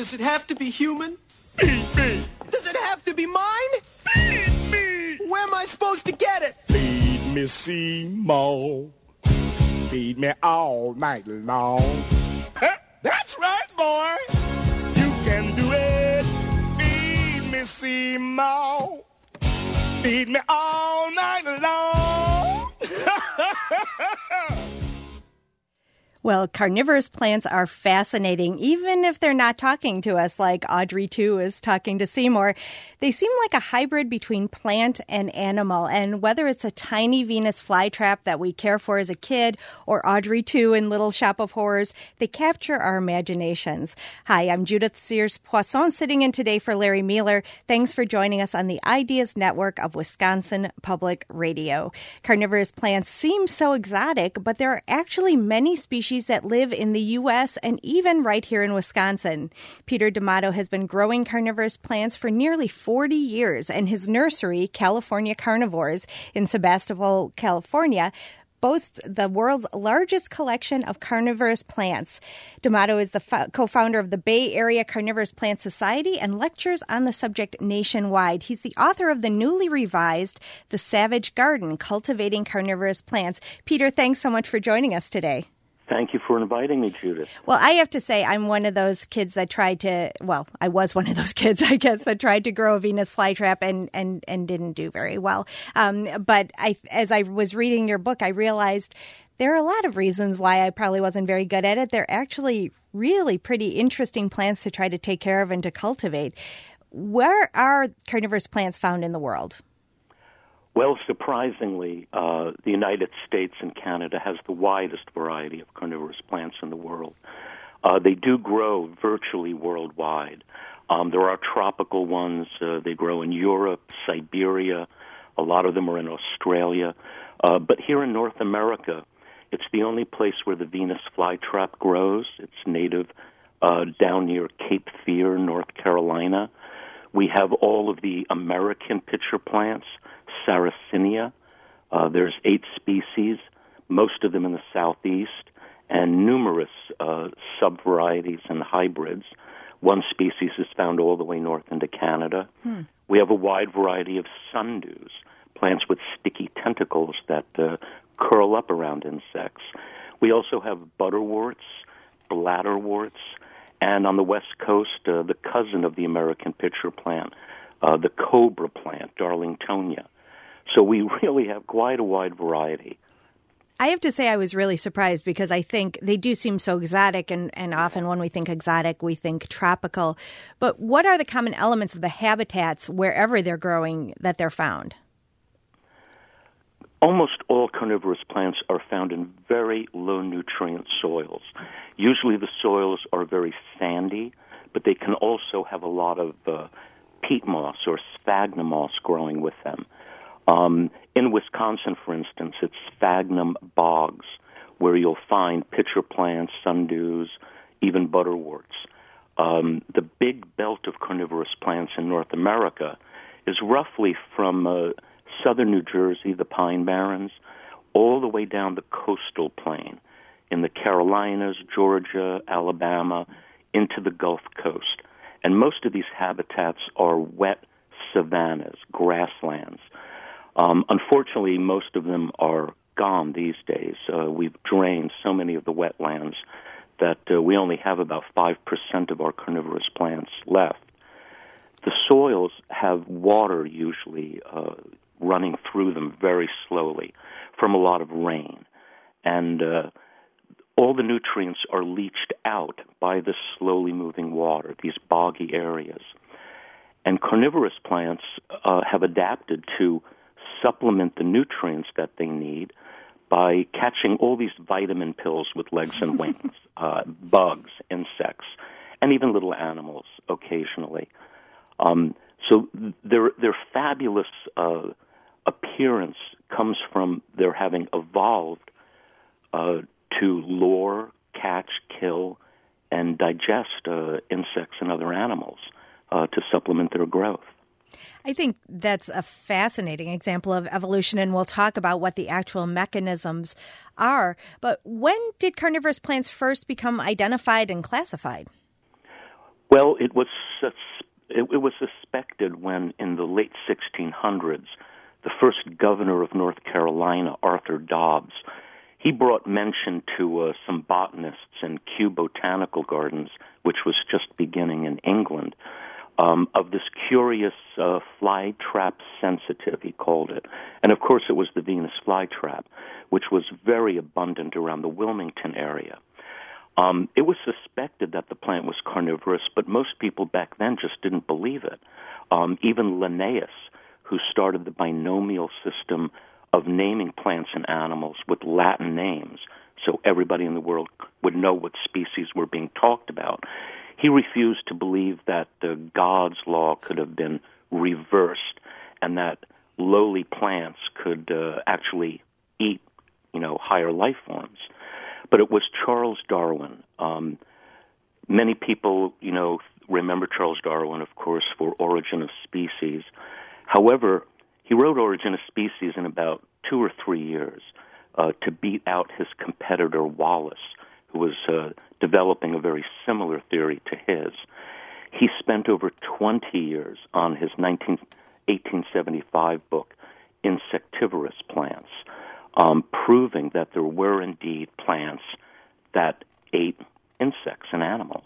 Does it have to be human? Feed me. Does it have to be mine? Feed me. Where am I supposed to get it? Feed me, Seymour. Feed me all night long. That's right, boy. You can do it. Feed me, Seymour. Feed me all night long. Well, carnivorous plants are fascinating, even if they're not talking to us like Audrey 2 is talking to Seymour. They seem like a hybrid between plant and animal. And whether it's a tiny Venus flytrap that we care for as a kid or Audrey 2 in Little Shop of Horrors, they capture our imaginations. Hi, I'm Judith Sears-Poisson, sitting in today for Larry Mueller. Thanks for joining us on the Ideas Network of Wisconsin Public Radio. Carnivorous plants seem so exotic, but there are actually many species that live in the U.S. and even right here in Wisconsin. Peter D'Amato has been growing carnivorous plants for nearly 40 years, and his nursery, California Carnivores, in Sebastopol, California, boasts the world's largest collection of carnivorous plants. D'Amato is the co-founder of the Bay Area Carnivorous Plant Society and lectures on the subject nationwide. He's the author of the newly revised The Savage Garden, Cultivating Carnivorous Plants. Peter, thanks so much for joining us today. Thank you for inviting me, Judith. Well, I have to say I'm one of those kids that I was one of those kids, I guess, that tried to grow a Venus flytrap and didn't do very well. But as I was reading your book, I realized there are a lot of reasons why I probably wasn't very good at it. They're actually really pretty interesting plants to try to take care of and to cultivate. Where are carnivorous plants found in the world? Well, surprisingly, the United States and Canada has the widest variety of carnivorous plants in the world. They do grow virtually worldwide. There are tropical ones. They grow in Europe, Siberia. A lot of them are in Australia. But here in North America, it's the only place where the Venus flytrap grows. It's native down near Cape Fear, North Carolina. We have all of the American pitcher plants, Sarracenia. There's 8 species, most of them in the southeast, and numerous subvarieties and hybrids. One species is found all the way north into Canada. We have a wide variety of sundews, plants with sticky tentacles that curl up around insects. We also have butterworts, bladderworts, and on the west coast, the cousin of the American pitcher plant, the cobra plant, Darlingtonia. So we really have quite a wide variety. I have to say I was really surprised because I think they do seem so exotic, and often when we think exotic, we think tropical. But what are the common elements of the habitats wherever they're growing that they're found? Almost all carnivorous plants are found in very low-nutrient soils. Usually the soils are very sandy, but they can also have a lot of peat moss or sphagnum moss growing with them. In Wisconsin, for instance, it's sphagnum bogs, where you'll find pitcher plants, sundews, even butterworts. The big belt of carnivorous plants in North America is roughly from southern New Jersey, the Pine Barrens, all the way down the coastal plain in the Carolinas, Georgia, Alabama, into the Gulf Coast. And most of these habitats are wet savannas, grasslands. Unfortunately, most of them are gone these days. We've drained so many of the wetlands that we only have about 5% of our carnivorous plants left. The soils have water usually running through them very slowly from a lot of rain. And all the nutrients are leached out by this slowly moving water, these boggy areas. And carnivorous plants have adapted to supplement the nutrients that they need by catching all these vitamin pills with legs and wings, bugs, insects, and even little animals occasionally. So their fabulous appearance comes from their having evolved to lure, catch, kill, and digest insects and other animals to supplement their growth. I think that's a fascinating example of evolution, and we'll talk about what the actual mechanisms are. But when did carnivorous plants first become identified and classified? Well, it was suspected when, in the late 1600s, the first governor of North Carolina, Arthur Dobbs, he brought mention to some botanists in Kew Botanical Gardens, which was just beginning in England, of this curious flytrap sensitive, he called it. And of course it was the Venus flytrap, which was very abundant around the Wilmington area. It was suspected that the plant was carnivorous, but most people back then just didn't believe it. Even Linnaeus, who started the binomial system of naming plants and animals with Latin names, so everybody in the world would know what species were being talked about, he refused to believe that God's law could have been reversed and that lowly plants could actually eat, higher life forms. But it was Charles Darwin. Many people, remember Charles Darwin, of course, for Origin of Species. However, he wrote Origin of Species in about 2 or 3 years to beat out his competitor Wallace, who was developing a very similar theory to his. He spent over 20 years on his 1875 book, Insectivorous Plants, proving that there were indeed plants that ate insects and animals.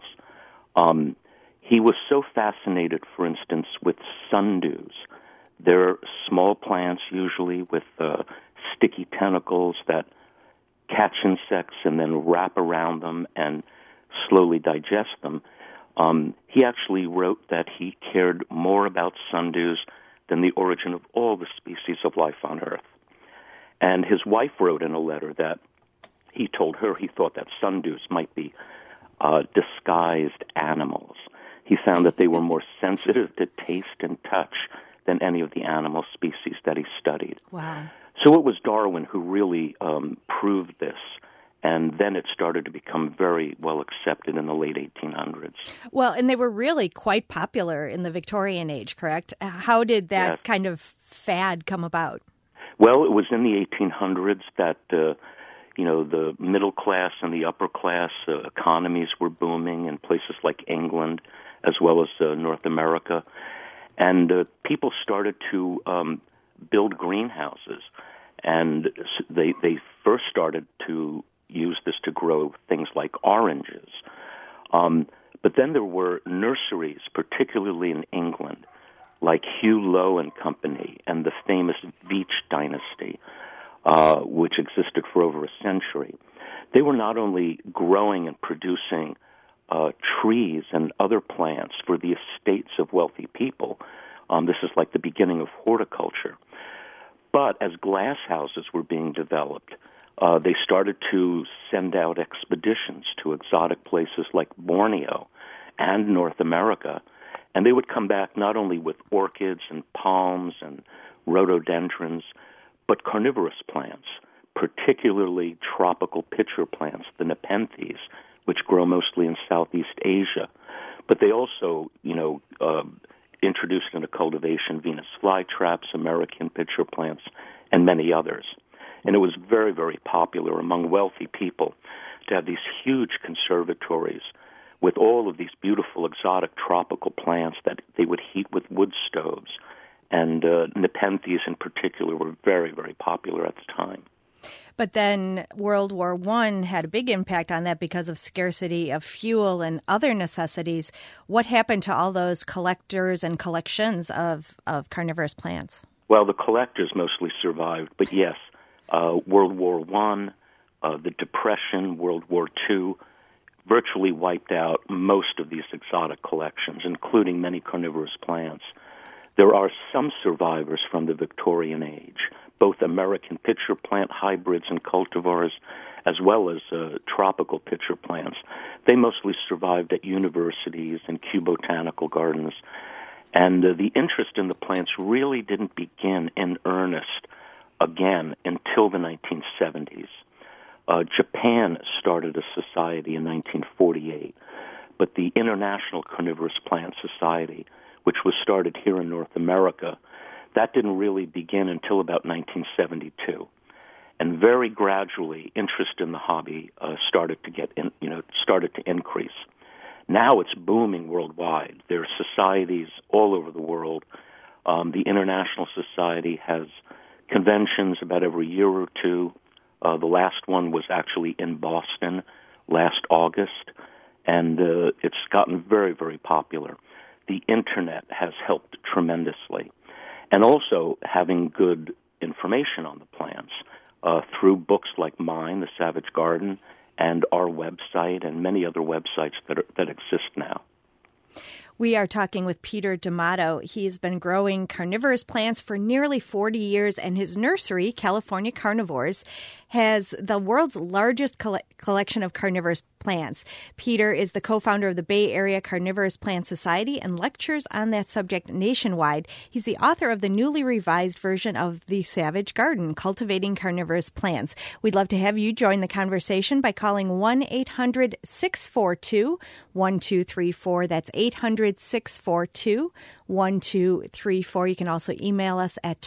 He was so fascinated, for instance, with sundews. They're small plants, usually with sticky tentacles that catch insects and then wrap around them and slowly digest them. He actually wrote that he cared more about sundews than the origin of all the species of life on Earth. And his wife wrote in a letter that he told her he thought that sundews might be disguised animals. He found that they were more sensitive to taste and touch than any of the animal species that he studied. Wow. So it was Darwin who really proved this, and then it started to become very well accepted in the late 1800s. Well, and they were really quite popular in the Victorian age, correct? How did that kind of fad come about? Well, it was in the 1800s that, the middle class and the upper class economies were booming in places like England as well as North America. And people started to build greenhouses. And they first started to use this to grow things like oranges. But then there were nurseries, particularly in England, like Hugh Lowe and Company and the famous Veitch dynasty, which existed for over a century. They were not only growing and producing trees and other plants for the estates of wealthy people. This is like the beginning of horticulture. But as glass houses were being developed, they started to send out expeditions to exotic places like Borneo and North America, and they would come back not only with orchids and palms and rhododendrons, but carnivorous plants, particularly tropical pitcher plants, the Nepenthes, which grow mostly in Southeast Asia. But they also, introduced into cultivation Venus flytraps, American pitcher plants, and many others. And it was very, very popular among wealthy people to have these huge conservatories with all of these beautiful exotic tropical plants that they would heat with wood stoves. And Nepenthes in particular were very, very popular at the time. But then World War I had a big impact on that because of scarcity of fuel and other necessities. What happened to all those collectors and collections of carnivorous plants? Well, the collectors mostly survived, but yes, World War I, the Depression, World War II, virtually wiped out most of these exotic collections, including many carnivorous plants. There are some survivors from the Victorian age, both American pitcher plant hybrids and cultivars, as well as tropical pitcher plants. They mostly survived at universities and Kew Botanical Gardens. And the interest in the plants really didn't begin in earnest again until the 1970s. Japan started a society in 1948, but the International Carnivorous Plant Society, which was started here in North America, that didn't really begin until about 1972. And very gradually, interest in the hobby started to increase. Now it's booming worldwide. There are societies all over the world. The International Society has conventions about every year or two. The last one was actually in Boston last August, and it's gotten very, very popular. The Internet has helped tremendously. And also having good information on the plants through books like mine, The Savage Garden, and our website and many other websites that exist now. We are talking with Peter D'Amato. He's been growing carnivorous plants for nearly 40 years, and his nursery, California Carnivores, has the world's largest collection of carnivorous plants. Peter is the co-founder of the Bay Area Carnivorous Plant Society and lectures on that subject nationwide. He's the author of the newly revised version of The Savage Garden, Cultivating Carnivorous Plants. We'd love to have you join the conversation by calling 1-800-642-1234. That's 800-642-1234. You can also email us at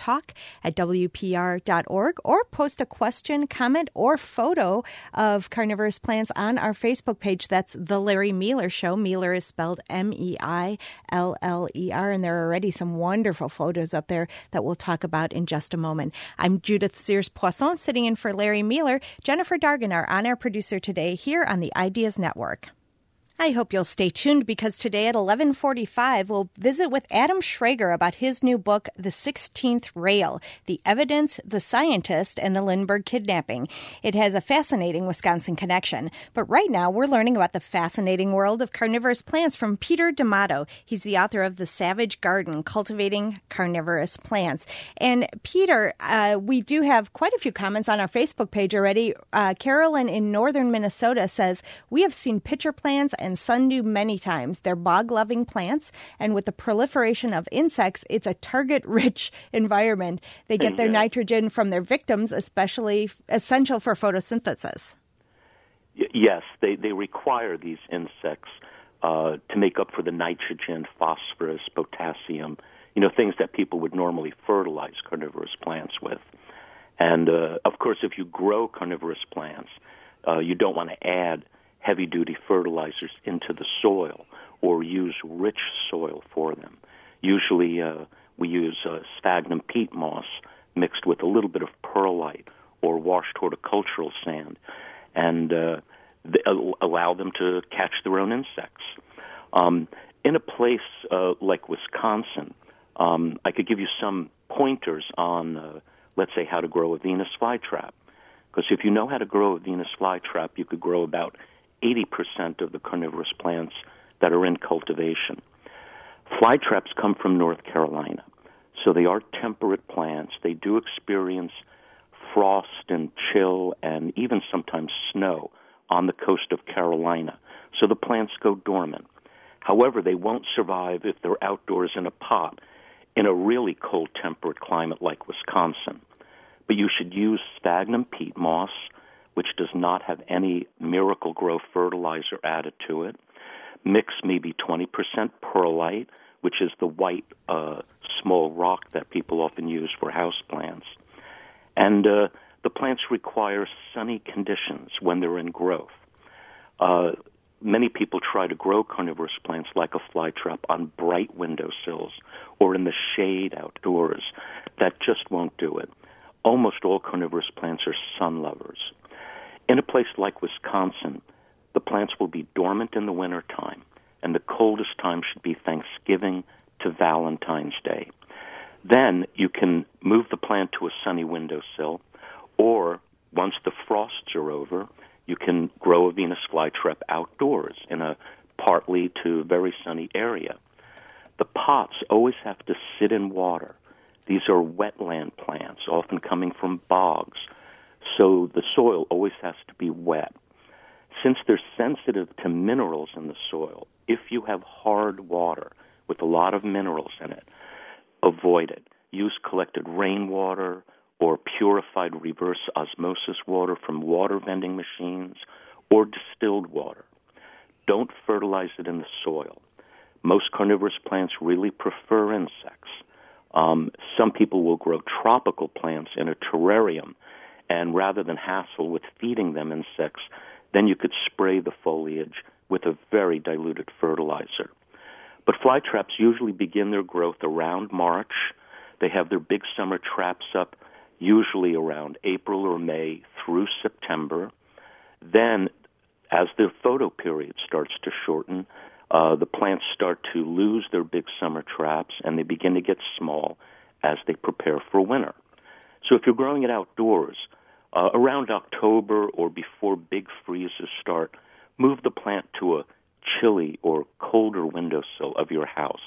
talk@wpr.org or post a question, comment, or photo of carnivorous plants on our Facebook page. That's The Larry Meiler Show. Meiler is spelled Meiller, and there are already some wonderful photos up there that we'll talk about in just a moment. I'm Judith Sears-Poisson, sitting in for Larry Meiler. Jennifer Dargan, our on-air producer today, here on the Ideas Network. I hope you'll stay tuned because today at 11:45, we'll visit with Adam Schrager about his new book, The 16th Rail, The Evidence, the Scientist, and the Lindbergh Kidnapping. It has a fascinating Wisconsin connection. But right now, we're learning about the fascinating world of carnivorous plants from Peter D'Amato. He's the author of The Savage Garden, Cultivating Carnivorous Plants. And Peter, we do have quite a few comments on our Facebook page already. Carolyn in northern Minnesota says, we have seen pitcher plants and sundew many times. They're bog-loving plants, and with the proliferation of insects, it's a target-rich environment. They get their nitrogen from their victims, especially essential for photosynthesis. Yes, they require these insects to make up for the nitrogen, phosphorus, potassium, things that people would normally fertilize carnivorous plants with. And, of course, if you grow carnivorous plants, you don't want to add heavy-duty fertilizers into the soil or use rich soil for them. Usually we use sphagnum peat moss mixed with a little bit of perlite or washed horticultural sand and allow them to catch their own insects. In a place like Wisconsin, I could give you some pointers on, let's say, how to grow a Venus flytrap. Because if you know how to grow a Venus flytrap, you could grow about 80% of the carnivorous plants that are in cultivation. Flytraps come from North Carolina, so they are temperate plants. They do experience frost and chill and even sometimes snow on the coast of Carolina, so the plants go dormant. However, they won't survive if they're outdoors in a pot in a really cold temperate climate like Wisconsin. But you should use sphagnum peat moss, which does not have any Miracle-Gro fertilizer added to it. Mix maybe 20% perlite, which is the white small rock that people often use for houseplants. And the plants require sunny conditions when they're in growth. Many people try to grow carnivorous plants like a flytrap on bright windowsills or in the shade outdoors. That just won't do it. Almost all carnivorous plants are sun lovers. In a place like Wisconsin, the plants will be dormant in the wintertime, and the coldest time should be Thanksgiving to Valentine's Day. Then you can move the plant to a sunny windowsill, or once the frosts are over, you can grow a Venus flytrap outdoors in a partly to very sunny area. The pots always have to sit in water. These are wetland plants, often coming from bogs. So the soil always has to be wet. Since they're sensitive to minerals in the soil, if you have hard water with a lot of minerals in it, avoid it. Use collected rainwater or purified reverse osmosis water from water vending machines or distilled water. Don't fertilize it in the soil. Most carnivorous plants really prefer insects. Some people will grow tropical plants in a terrarium, and rather than hassle with feeding them insects, then you could spray the foliage with a very diluted fertilizer. But flytraps usually begin their growth around March. They have their big summer traps up usually around April or May through September. Then, as their photo period starts to shorten, the plants start to lose their big summer traps, and they begin to get small as they prepare for winter. So if you're growing it outdoors, around October or before big freezes start, move the plant to a chilly or colder windowsill of your house.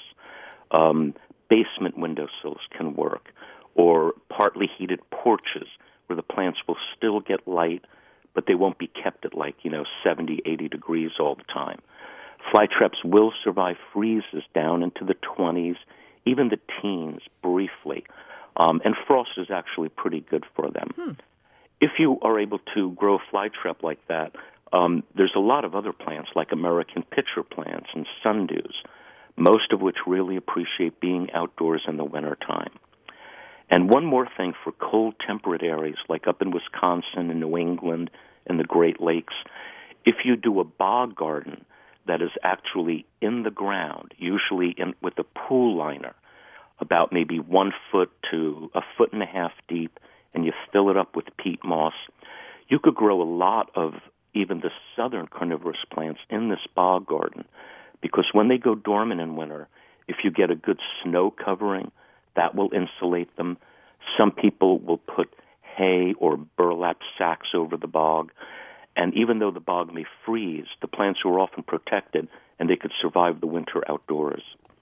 Basement windowsills can work, or partly heated porches where the plants will still get light, but they won't be kept at 70, 80 degrees all the time. Flytraps will survive freezes down into the 20s, even the teens briefly, and frost is actually pretty good for them. If you are able to grow a flytrap like that, there's a lot of other plants like American pitcher plants and sundews, most of which really appreciate being outdoors in the wintertime. And one more thing for cold temperate areas like up in Wisconsin and New England and the Great Lakes, if you do a bog garden that is actually in the ground, usually with a pool liner, about maybe 1 foot to 1.5 foot deep, and you fill it up with peat moss, you could grow a lot of even the southern carnivorous plants in this bog garden, because when they go dormant in winter, if you get a good snow covering, that will insulate them. Some people will put hay or burlap sacks over the bog, and even though the bog may freeze, the plants are often protected, and they could survive the winter outdoors.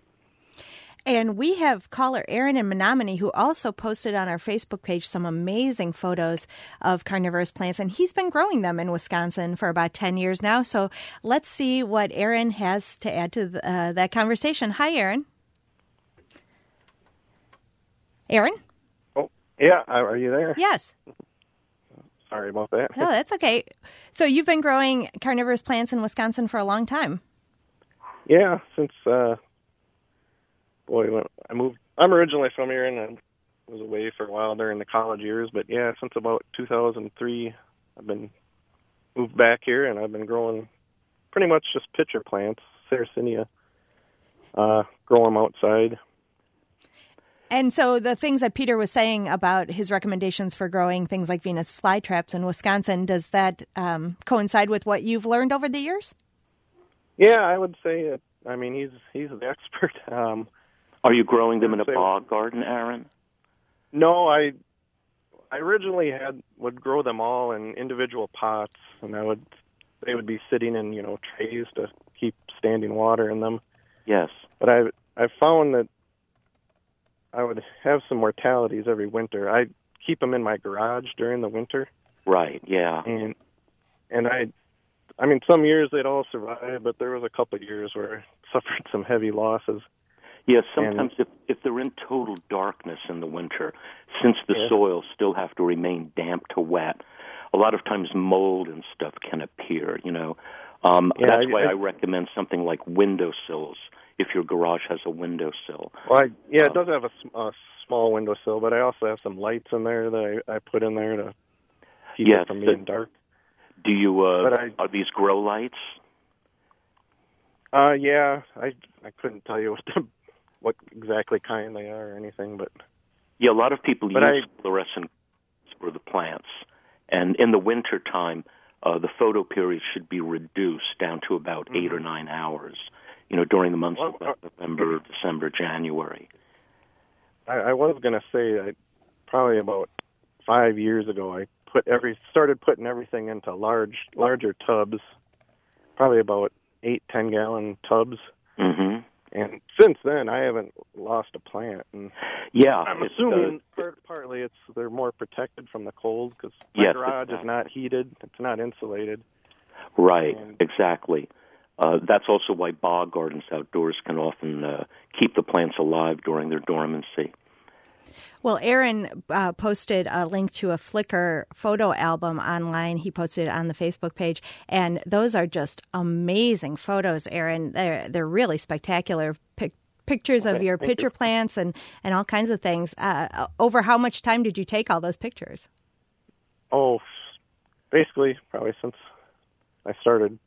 And we have caller Aaron in Menominee who also posted on our Facebook page some amazing photos of carnivorous plants, and he's been growing them in Wisconsin for about 10 years now. So let's see what Aaron has to add to that conversation. Hi, Aaron. Aaron? Oh, yeah. Are you there? Yes. Sorry about that. No, that's okay. So you've been growing carnivorous plants in Wisconsin for a long time. Yeah, since... when I moved, I'm originally from here, and I was away for a while during the college years. But yeah, since about 2003, I've been moved back here, and I've been growing pretty much just pitcher plants, Sarracenia. Grow them outside. And so the things that Peter was saying about his recommendations for growing things like Venus flytraps in Wisconsin, does that coincide with what you've learned over the years? Yeah, I would say that. I mean, he's the expert. Are you growing them in a bog garden, Aaron? No, I originally would grow them all in individual pots, and they would be sitting in trays to keep standing water in them. Yes. But I found that I would have some mortalities every winter. I keep them in my garage during the winter. Right. Yeah. And I mean, some years they'd all survive, but there was a couple of years where I suffered some heavy losses. Yes, sometimes if they're in total darkness in the winter, since the soils still have to remain damp to wet, a lot of times mold and stuff can appear, That's why I recommend something like windowsills if your garage has a windowsill. Well, it does have a small windowsill, but I also have some lights in there that I put in there to keep it from being dark. Do you, are these grow lights? Yeah, I couldn't tell you what exactly kind they are or anything, but... Yeah, a lot of people use fluorescent for the plants. And in the winter time, the photo period should be reduced down to about 8 or 9 hours, during the months of November, December, January. I was going to say, probably about 5 years ago, I started putting everything into larger tubs, probably about 8-10 gallon tubs. Mm-hmm. And since then, I haven't lost a plant. And yeah, I'm assuming partly they're more protected from the cold because my garage is not heated; it's not insulated. Right, exactly. That's also why bog gardens outdoors can often keep the plants alive during their dormancy. Well, Aaron posted a link to a Flickr photo album online. He posted it on the Facebook page, and those are just amazing photos, Aaron. They're really spectacular pictures of your pitcher plants and all kinds of things. Over how much time did you take all those pictures? Oh, basically, probably since I started.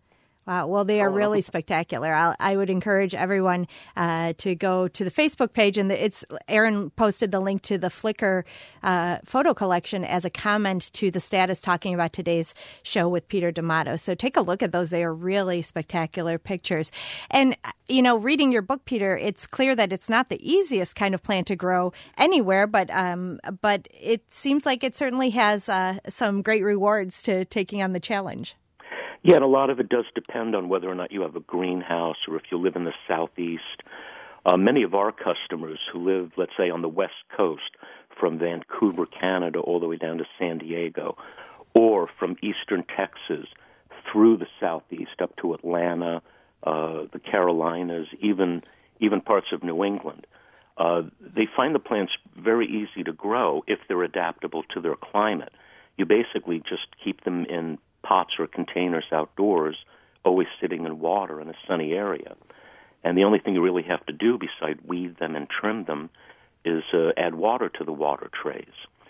Wow. Well, they are really spectacular. I would encourage everyone to go to the Facebook page, and Aaron posted the link to the Flickr photo collection as a comment to the status talking about today's show with Peter D'Amato. So take a look at those. They are really spectacular pictures. And, reading your book, Peter, it's clear that it's not the easiest kind of plant to grow anywhere, but it seems like it certainly has some great rewards to taking on the challenge. Yeah, and a lot of it does depend on whether or not you have a greenhouse or if you live in the southeast. Many of our customers who live, let's say, on the west coast, from Vancouver, Canada, all the way down to San Diego, or from eastern Texas through the southeast up to Atlanta, the Carolinas, even parts of New England, they find the plants very easy to grow if they're adaptable to their climate. You basically just keep them in pots or containers outdoors, always sitting in water in a sunny area. And the only thing you really have to do besides weed them and trim them is add water to the water trays.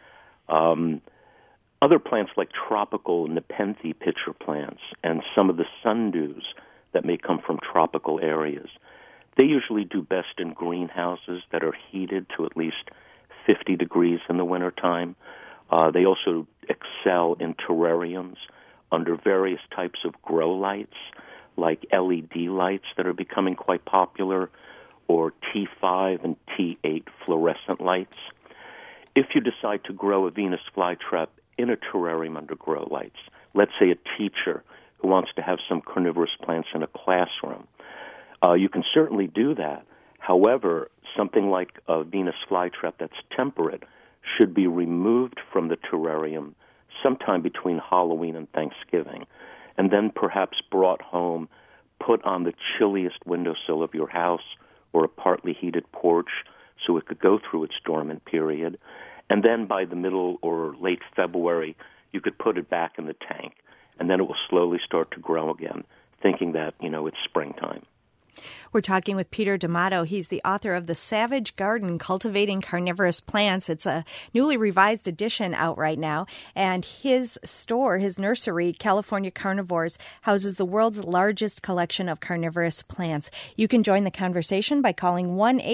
Other plants like tropical Nepenthe pitcher plants and some of the sundews that may come from tropical areas, they usually do best in greenhouses that are heated to at least 50 degrees in the wintertime. They also excel in terrariums under various types of grow lights, like LED lights that are becoming quite popular, or T5 and T8 fluorescent lights. If you decide to grow a Venus flytrap in a terrarium under grow lights, let's say a teacher who wants to have some carnivorous plants in a classroom, you can certainly do that. However, something like a Venus flytrap that's temperate should be removed from the terrarium sometime between Halloween and Thanksgiving, and then perhaps brought home, put on the chilliest windowsill of your house or a partly heated porch so it could go through its dormant period. And then by the middle or late February, you could put it back in the tank, and then it will slowly start to grow again, thinking that, it's springtime. We're talking with Peter D'Amato. He's the author of The Savage Garden, Cultivating Carnivorous Plants. It's a newly revised edition out right now. And his store, his nursery, California Carnivores, houses the world's largest collection of carnivorous plants. You can join the conversation by calling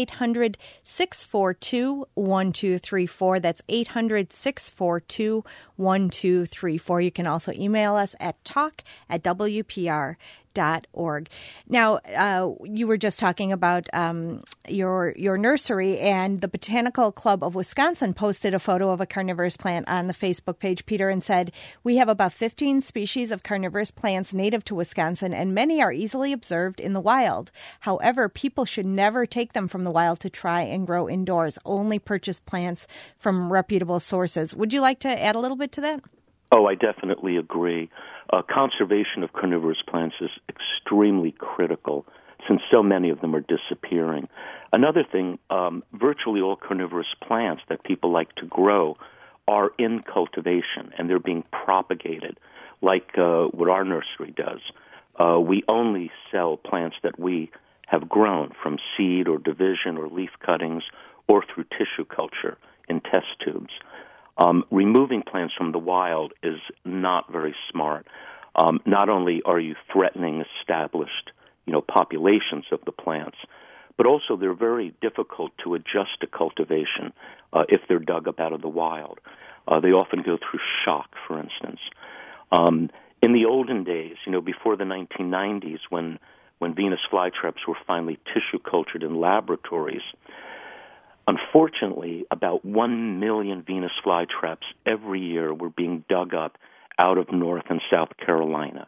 1-800-642-1234. That's 800-642-1234. You can also email us at talk@WPR.org. Now, you were just talking about your nursery, and the Botanical Club of Wisconsin posted a photo of a carnivorous plant on the Facebook page, Peter, and said, "We have about 15 species of carnivorous plants native to Wisconsin, and many are easily observed in the wild. However, people should never take them from the wild to try and grow indoors. Only purchase plants from reputable sources." Would you like to add a little bit to that? Oh, I definitely agree. Conservation of carnivorous plants is extremely critical since so many of them are disappearing. Another thing, virtually all carnivorous plants that people like to grow are in cultivation, and they're being propagated, like what our nursery does. We only sell plants that we have grown from seed or division or leaf cuttings or through tissue culture in test tubes. Removing plants from the wild is not very smart. Not only are you threatening established, populations of the plants, but also they're very difficult to adjust to cultivation if they're dug up out of the wild. They often go through shock, for instance. In the olden days, before the 1990s, when Venus flytraps were finally tissue cultured in laboratories, unfortunately, about 1 million Venus flytraps every year were being dug up out of North and South Carolina.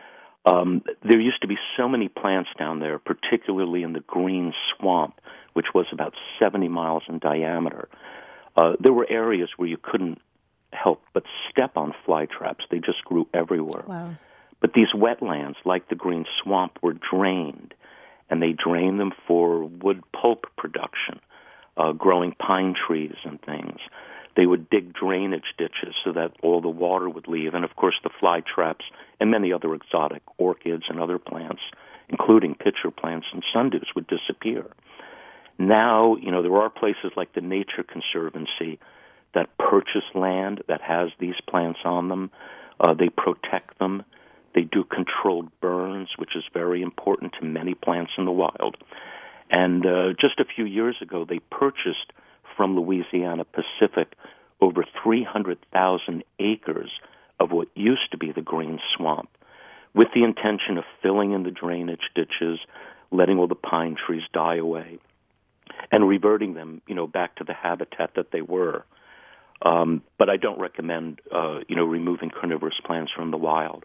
There used to be so many plants down there, particularly in the Green Swamp, which was about 70 miles in diameter. There were areas where you couldn't help but step on flytraps. They just grew everywhere. Wow. But these wetlands, like the Green Swamp, were drained, and they drained them for wood pulp production. Growing pine trees and things. They would dig drainage ditches so that all the water would leave. And, of course, the fly traps and many other exotic orchids and other plants, including pitcher plants and sundews, would disappear. Now, there are places like the Nature Conservancy that purchase land that has these plants on them. They protect them. They do controlled burns, which is very important to many plants in the wild. And just a few years ago, they purchased from Louisiana Pacific over 300,000 acres of what used to be the green swamp, with the intention of filling in the drainage ditches, letting all the pine trees die away, and reverting them, back to the habitat that they were. But I don't recommend, removing carnivorous plants from the wild.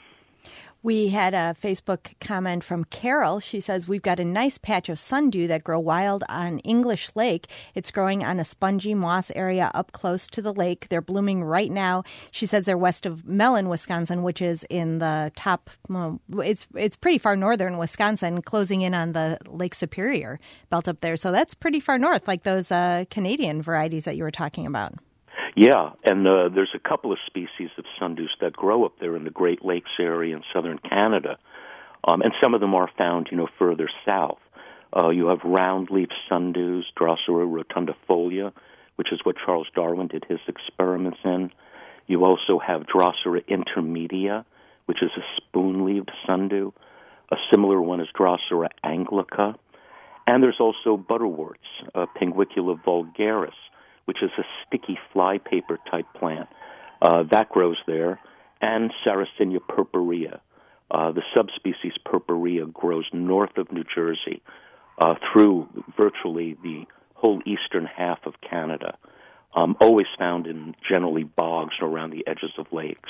We had a Facebook comment from Carol. She says, we've got a nice patch of sundew that grow wild on English Lake. It's growing on a spongy moss area up close to the lake. They're blooming right now. She says they're west of Mellon, Wisconsin, which is in the top, it's pretty far northern Wisconsin, closing in on the Lake Superior belt up there. So that's pretty far north, like those Canadian varieties that you were talking about. Yeah, and there's a couple of species of sundews that grow up there in the Great Lakes area in southern Canada, and some of them are found, further south. You have round-leaf sundews, Drosera rotundifolia, which is what Charles Darwin did his experiments in. You also have Drosera intermedia, which is a spoon-leaved sundew. A similar one is Drosera anglica. And there's also butterworts, Pinguicula vulgaris, which is a sticky flypaper type plant that grows there, and Sarracenia purpurea. The subspecies purpurea grows north of New Jersey through virtually the whole eastern half of Canada, always found in generally bogs around the edges of lakes.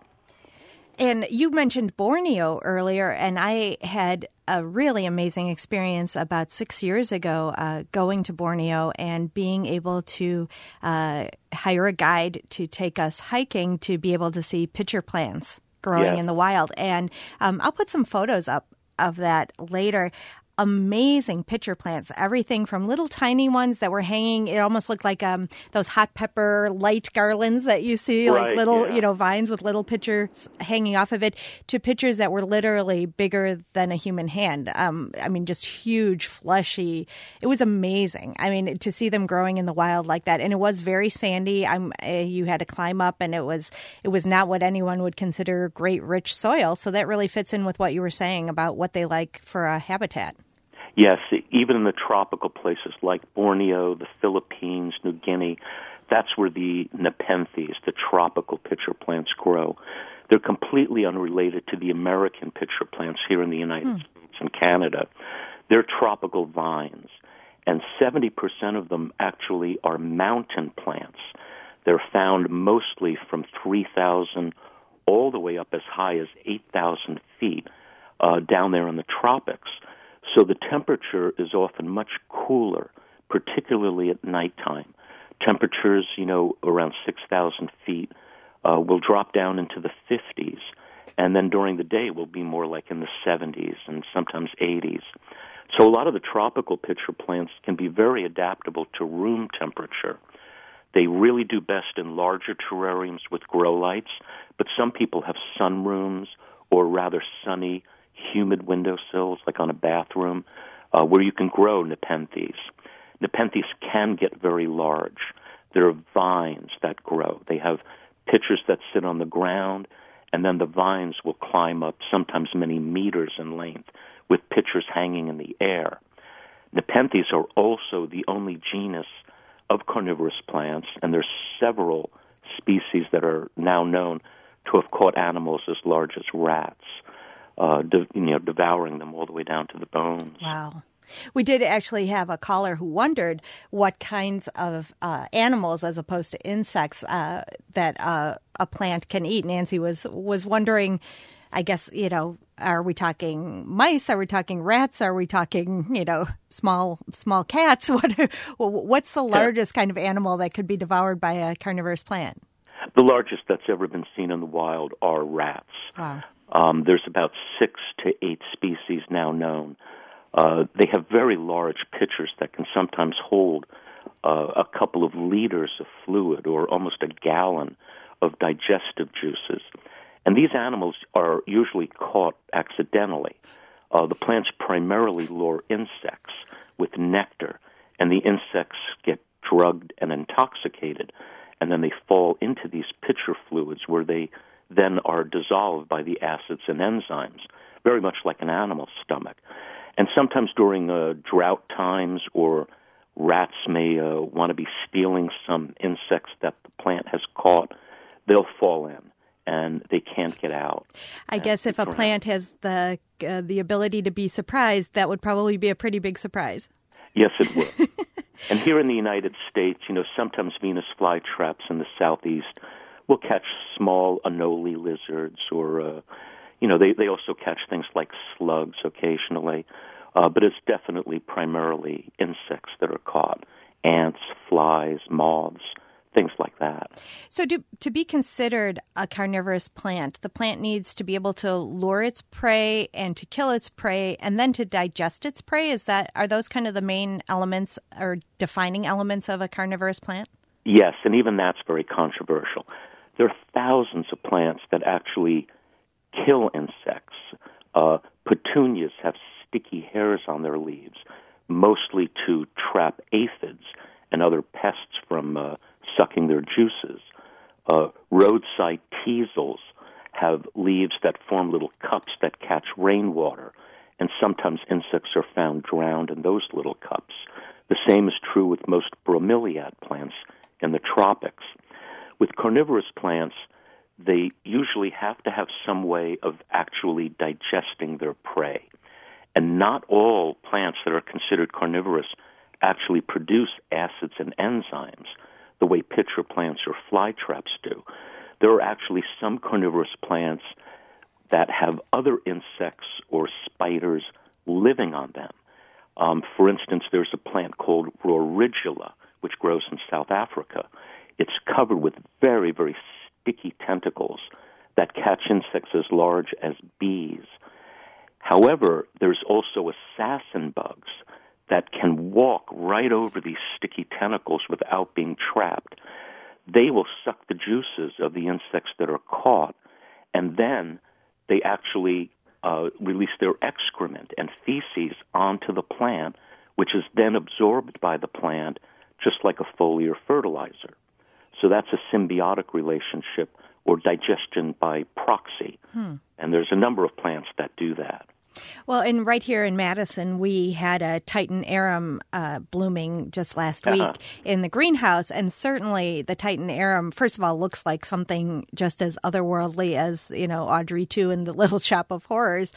And you mentioned Borneo earlier, and I had a really amazing experience about 6 years ago going to Borneo and being able to hire a guide to take us hiking to be able to see pitcher plants growing in the wild. And I'll put some photos up of that later. Amazing pitcher plants, everything from little tiny ones that were hanging. It almost looked like those hot pepper light garlands that you see, right, like little, vines with little pitchers hanging off of it, to pitchers that were literally bigger than a human hand. Just huge, fleshy. It was amazing. To see them growing in the wild like that. And it was very sandy. You had to climb up, and it was not what anyone would consider great, rich soil. So that really fits in with what you were saying about what they like for a habitat. Yes, even in the tropical places like Borneo, the Philippines, New Guinea, that's where the Nepenthes, the tropical pitcher plants, grow. They're completely unrelated to the American pitcher plants here in the United States and Canada. They're tropical vines, and 70% of them actually are mountain plants. They're found mostly from 3,000 all the way up as high as 8,000 feet down there in the tropics. So the temperature is often much cooler, particularly at nighttime. Temperatures, around 6,000 feet will drop down into the 50s, and then during the day will be more like in the 70s and sometimes 80s. So a lot of the tropical pitcher plants can be very adaptable to room temperature. They really do best in larger terrariums with grow lights, but some people have sunrooms or rather sunny, humid windowsills, like on a bathroom, where you can grow Nepenthes. Nepenthes can get very large. There are vines that grow. They have pitchers that sit on the ground, and then the vines will climb up sometimes many meters in length, with pitchers hanging in the air. Nepenthes are also the only genus of carnivorous plants, and there's several species that are now known to have caught animals as large as rats. Devouring them all the way down to the bones. Wow. We did actually have a caller who wondered what kinds of animals, as opposed to insects, that a plant can eat. Nancy was wondering, I guess, are we talking mice? Are we talking rats? Are we talking, small cats? What's the largest kind of animal that could be devoured by a carnivorous plant? The largest that's ever been seen in the wild are rats. Wow. There's about 6 to 8 species now known. They have very large pitchers that can sometimes hold a couple of liters of fluid or almost a gallon of digestive juices. And these animals are usually caught accidentally. The plants primarily lure insects with nectar, and the insects get drugged and intoxicated, and then they fall into these pitcher fluids where they then are dissolved by the acids and enzymes, very much like an animal's stomach. And sometimes during drought times, or rats may want to be stealing some insects that the plant has caught, they'll fall in and they can't get out. I guess if a plant has the ability to be surprised, that would probably be a pretty big surprise. Yes, it would. And here in the United States, sometimes Venus flytraps in the southeast will catch small anole lizards, or they also catch things like slugs occasionally. But it's definitely primarily insects that are caught: ants, flies, moths, things like that. So to be considered a carnivorous plant, the plant needs to be able to lure its prey and to kill its prey and then to digest its prey. Are those kind of the main elements or defining elements of a carnivorous plant? Yes, and even that's very controversial. There are thousands of plants that actually kill insects. Petunias have sticky hairs on their leaves, mostly to trap aphids and other pests from sucking their juices. Roadside teasels have leaves that form little cups that catch rainwater, and sometimes insects are found drowned in those little cups. The same is true with most bromeliad plants in the tropics. With carnivorous plants, they usually have to have some way of actually digesting their prey. And not all plants that are considered carnivorous actually produce acids and enzymes the way pitcher plants or flytraps do. There are actually some carnivorous plants that have other insects or spiders living on them. For instance, there's a plant called Rorigula, which grows in South Africa. It's covered with very, very sticky tentacles that catch insects as large as bees. However, there's also assassin bugs that can walk right over these sticky tentacles without being trapped. They will suck the juices of the insects that are caught, and then they actually release their excrement and feces onto the plant, which is then absorbed by the plant just like a foliar fertilizer. So that's a symbiotic relationship, or digestion by proxy. And there's a number of plants that do that. Well, and right here in Madison, we had a Titan arum blooming just last week in the greenhouse. And certainly the Titan arum, first of all, looks like something just as otherworldly as, Audrey 2 in the Little Shop of Horrors.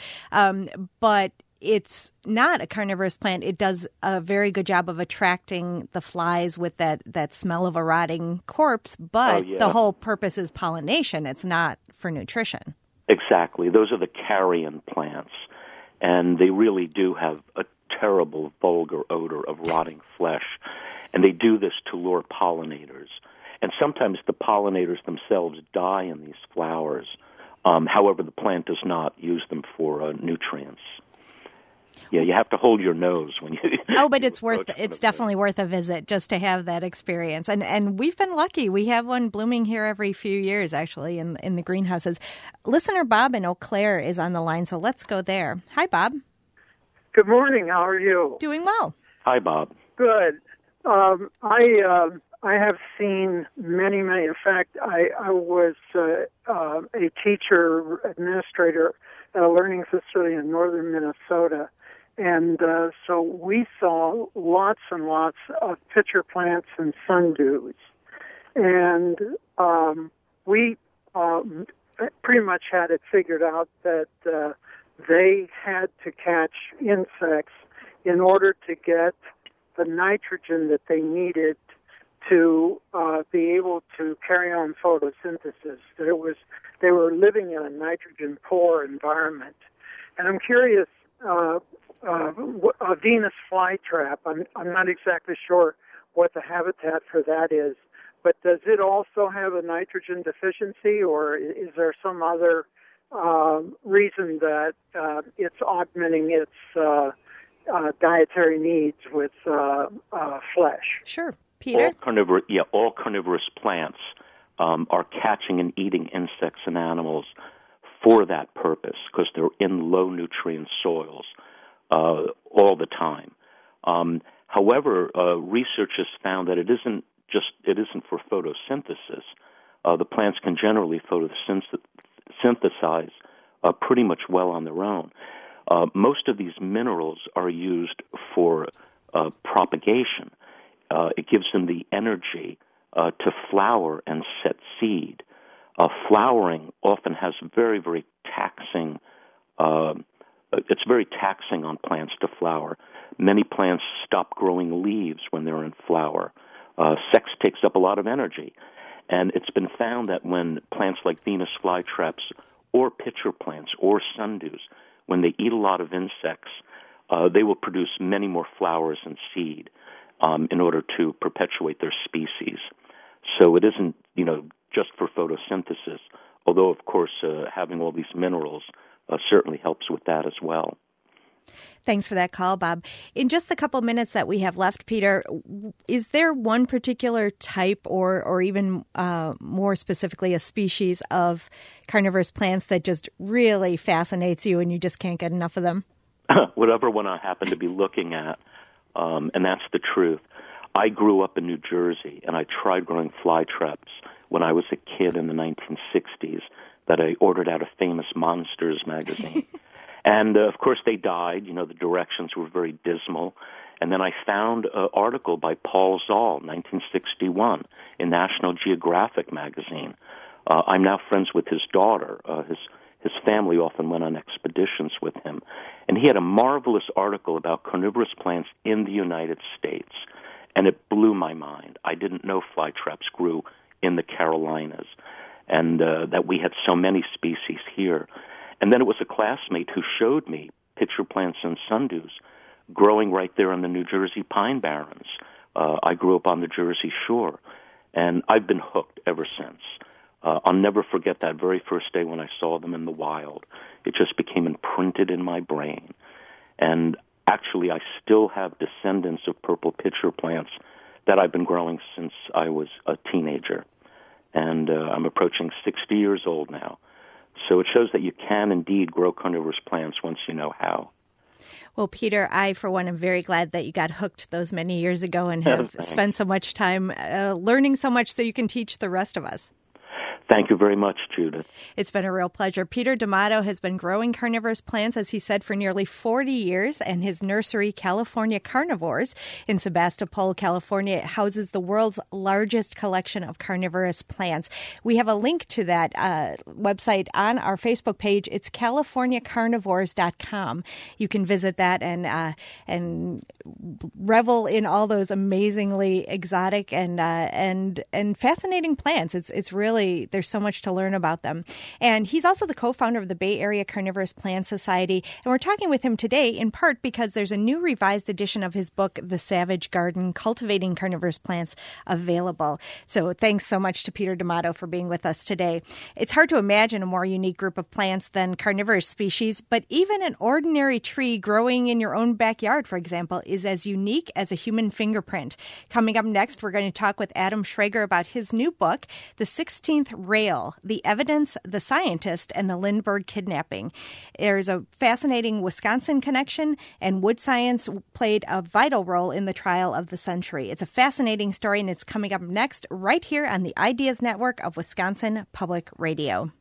But it's not a carnivorous plant. It does a very good job of attracting the flies with that smell of a rotting corpse. But the whole purpose is pollination. It's not for nutrition. Exactly. Those are the carrion plants. And they really do have a terrible, vulgar odor of rotting flesh. And they do this to lure pollinators. And sometimes the pollinators themselves die in these flowers. However, the plant does not use them for nutrients. Yeah, you have to hold your nose when you... Oh, but it's definitely worth a visit just to have that experience. And we've been lucky. We have one blooming here every few years, actually, in the greenhouses. Listener Bob in Eau Claire is on the line, so let's go there. Hi, Bob. Good morning. How are you? Doing well. Hi, Bob. Good. I have seen many. In fact, I was a teacher administrator at a learning facility in northern Minnesota. And so we saw lots and lots of pitcher plants and sundews. And we pretty much had it figured out that they had to catch insects in order to get the nitrogen that they needed to be able to carry on photosynthesis. They were living in a nitrogen-poor environment. And I'm curious, a Venus flytrap, I'm not exactly sure what the habitat for that is, but does it also have a nitrogen deficiency, or is there some other reason that it's augmenting its dietary needs with flesh? Sure. Peter? All carnivorous plants are catching and eating insects and animals for that purpose, because they're in low-nutrient soils all the time. However, research has found that it isn't for photosynthesis. the plants can generally photosynthesize pretty much well on their own. Most of these minerals are used for propagation. It gives them the energy to flower and set seed. Flowering often has very, very taxing, it's very taxing on plants to flower. Many plants stop growing leaves when they're in flower. Sex takes up a lot of energy. And it's been found that when plants like Venus flytraps or pitcher plants or sundews, when they eat a lot of insects, they will produce many more flowers and seed in order to perpetuate their species. So it isn't, just for photosynthesis, although, of course, having all these minerals certainly helps with that as well. Thanks for that call, Bob. In just the couple minutes that we have left, Peter, is there one particular type or even more specifically a species of carnivorous plants that just really fascinates you and you just can't get enough of them? Whatever one I happen to be looking at, and that's the truth. I grew up in New Jersey, and I tried growing flytraps when I was a kid in the 1960s that I ordered out of Famous Monsters magazine. And, of course, they died. The directions were very dismal. And then I found an article by Paul Zoll, 1961, in National Geographic magazine. I'm now friends with his daughter. His family often went on expeditions with him. And he had a marvelous article about carnivorous plants in the United States. And it blew my mind. I didn't know flytraps grew in the Carolinas and that we had so many species here. And then it was a classmate who showed me pitcher plants and sundews growing right there in the New Jersey pine barrens. I grew up on the Jersey Shore, and I've been hooked ever since. I'll never forget that very first day when I saw them in the wild. It just became imprinted in my brain. And actually, I still have descendants of purple pitcher plants that I've been growing since I was a teenager. And I'm approaching 60 years old now. So it shows that you can indeed grow carnivorous plants once you know how. Well, Peter, I, for one, am very glad that you got hooked those many years ago and have spent so much time learning so much so you can teach the rest of us. Thank you very much, Judith. It's been a real pleasure. Peter D'Amato has been growing carnivorous plants, as he said, for nearly 40 years, and his nursery, California Carnivores, in Sebastopol, California, houses the world's largest collection of carnivorous plants. We have a link to that website on our Facebook page. It's CaliforniaCarnivores.com. You can visit that and revel in all those amazingly exotic and fascinating plants. It's really, there's so much to learn about them. And he's also the co-founder of the Bay Area Carnivorous Plant Society. And we're talking with him today in part because there's a new revised edition of his book, The Savage Garden, Cultivating Carnivorous Plants, available. So thanks so much to Peter D'Amato for being with us today. It's hard to imagine a more unique group of plants than carnivorous species, but even an ordinary tree growing in your own backyard, for example, is as unique as a human fingerprint. Coming up next, we're going to talk with Adam Schrager about his new book, The 16th Rail, The Evidence, the Scientist, and the Lindbergh Kidnapping. There's a fascinating Wisconsin connection, and wood science played a vital role in the trial of the century. It's a fascinating story, and it's coming up next right here on the Ideas Network of Wisconsin Public Radio.